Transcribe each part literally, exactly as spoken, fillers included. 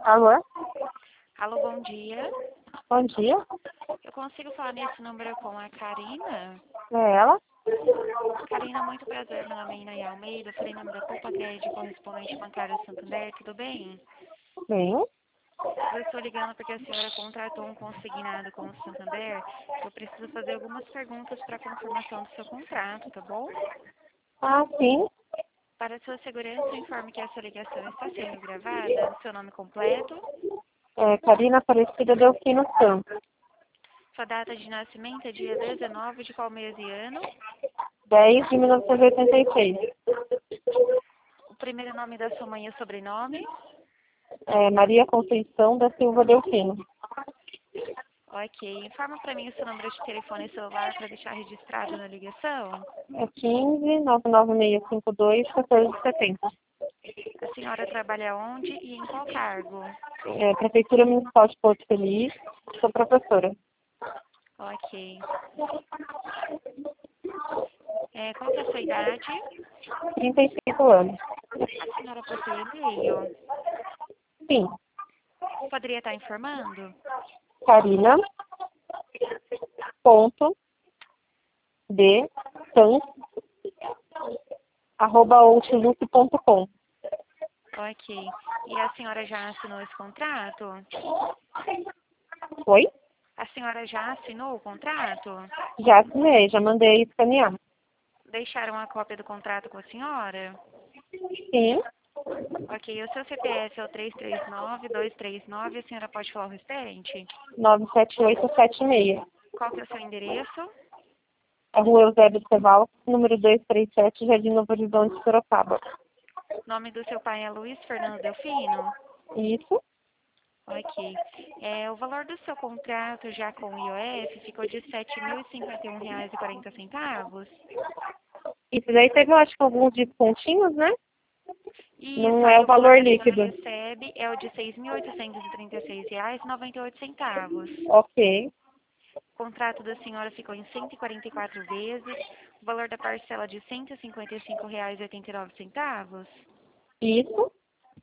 Alô? Alô, bom dia. Bom dia. Eu consigo falar nesse número com a Karina? É ela? Karina, muito prazer. Meu nome é Inaia Almeida. Eu falei em nome da Poupa Crédito, correspondente bancário Santander. Tudo bem? Bem. Eu estou ligando porque a senhora contratou um consignado com o Santander. Eu preciso fazer algumas perguntas para confirmação do seu contrato, tá bom? Ah, sim. Para sua segurança, informe que essa ligação está sendo gravada. Seu nome completo, É Karina Aparecida Delfino Santos. sua data de nascimento é dia dezenove de qual mês e ano? dez de mil novecentos e oitenta e seis. O primeiro nome da sua mãe e o sobrenome? É Maria Conceição da Silva Delfino. Ok. Informa para mim o seu número de telefone e celular para deixar registrado na ligação. É quinze, nove nove seis cinco dois, quatorze setenta. A senhora trabalha onde e em qual cargo? É Prefeitura Municipal de Porto Feliz. Sou professora. Ok. É, qual que é a sua idade? trinta e cinco anos. A senhora possui e-mail? Sim. Poderia estar informando? Karina. Ponto. D. Santos. Arroba outlook ponto com. Ok. E a senhora já assinou esse contrato? Oi? A senhora já assinou o contrato? Já assinei, já mandei escanear. Deixaram a cópia do contrato com a senhora? Sim. Ok. O seu C P F é o três três nove, dois três nove. A senhora pode falar o restante? nove sete oito sete seis. Qual que é o seu endereço? A Rua Eusébio Ceval, número duzentos e trinta e sete, Jardim Novo Horizonte, Sorocaba. Nome do seu pai é Luiz Fernando Delfino? Isso. Ok. É, o valor do seu contrato já com o I O F ficou de sete mil e cinquenta e um reais e quarenta centavos. Isso daí teve, eu acho que alguns descontinhos, né? E isso Não é aí, o o valor valor que a senhora líquido. recebe é o de seis mil oitocentos e trinta e seis reais e noventa e oito centavos. Ok. O contrato da senhora ficou em cento e quarenta e quatro vezes. O valor da parcela de cento e cinquenta e cinco reais e oitenta e nove centavos. Isso.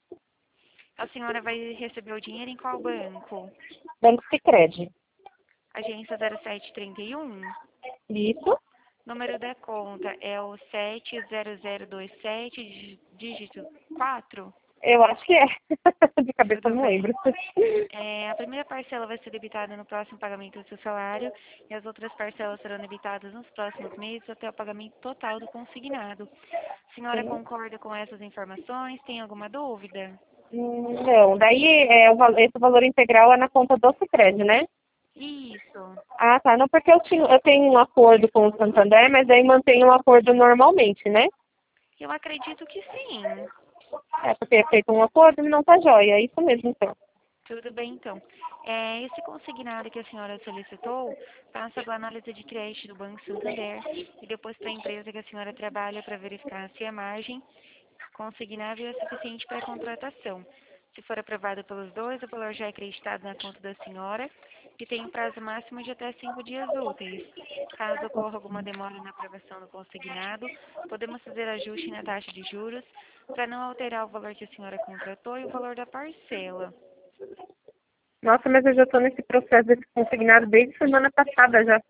A senhora vai receber o dinheiro em qual banco? Banco Sicredi. Agência zero sete trinta e um? Isso. Número da conta é o sete zero zero dois sete, dí- dígito quatro. Eu acho que é. De cabeça eu Tudo não bem. lembro. É, a primeira parcela vai ser debitada no próximo pagamento do seu salário e as outras parcelas serão debitadas nos próximos meses até o pagamento total do consignado. A senhora Sim. concorda com essas informações? Tem alguma dúvida? Hum, Não, daí é, o val- esse valor integral é na conta do Sicredi, né? Isso. Ah, tá. Não, porque eu, tinha, eu tenho um acordo com o Santander, mas aí mantenho um acordo normalmente, né? Eu acredito que sim. É porque é feito um acordo e não tá jóia. É isso mesmo, então. Tudo bem, então. É, esse consignado que a senhora solicitou passa pela análise de crédito do Banco Santander e depois para a empresa que a senhora trabalha para verificar se a margem consignável é suficiente para a contratação. Se for aprovado pelos dois, o valor já é acreditado na conta da senhora e tem um prazo máximo de até cinco dias úteis. Caso ocorra alguma demora na aprovação do consignado, podemos fazer ajuste na taxa de juros para não alterar o valor que a senhora contratou e o valor da parcela. Nossa, mas eu já estou nesse processo desse consignado desde semana passada já.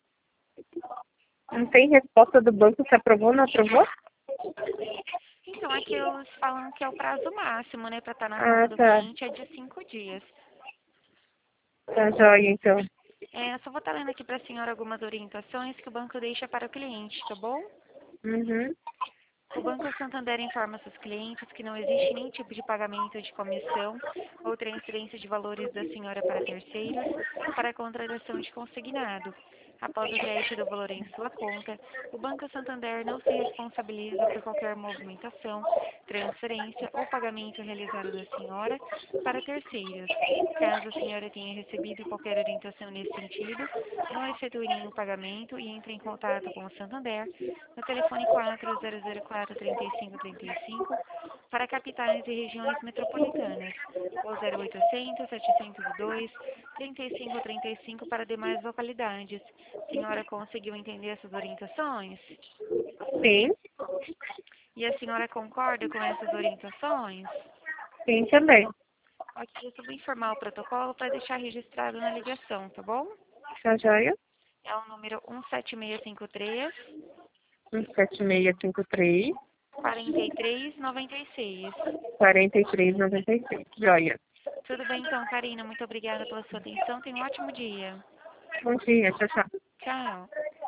Não tem resposta do banco se aprovou ou não aprovou? Então, aqui eles falam que é o prazo máximo, né, para estar na conta Ah, do tá. cliente é de cinco dias. Tá jóia, então. É, só vou estar lendo aqui para a senhora algumas orientações que o banco deixa para o cliente, tá bom? Uhum. O Banco Santander informa seus clientes que não existe nenhum tipo de pagamento de comissão ou transferência de valores da senhora para terceiros para a contratação de consignado. Após o crédito do valor em sua conta, o Banco Santander não se responsabiliza por qualquer movimentação, transferência ou pagamento realizado da senhora para terceiros. Caso a senhora tenha recebido qualquer orientação nesse sentido, não efetue nenhum pagamento e entre em contato com o Santander no telefone quatro zero zero quatro, três cinco três cinco para capitais e regiões metropolitanas, ou zero oitocentos, setecentos e dois, trinta e cinco trinta e cinco para demais localidades. Senhora conseguiu entender essas orientações? Sim, E a senhora concorda com essas orientações? sim também. Ok, eu só vou informar o protocolo para deixar registrado na ligação, tá bom? Tá joia? É o número um sete seis cinco três, um sete seis cinco três, quatro três nove seis. quatro três nove seis. Joia. Tudo bem então, Karina. Muito obrigada pela sua atenção. Tenha um ótimo dia. Bom dia, tchau, tchau. Tchau.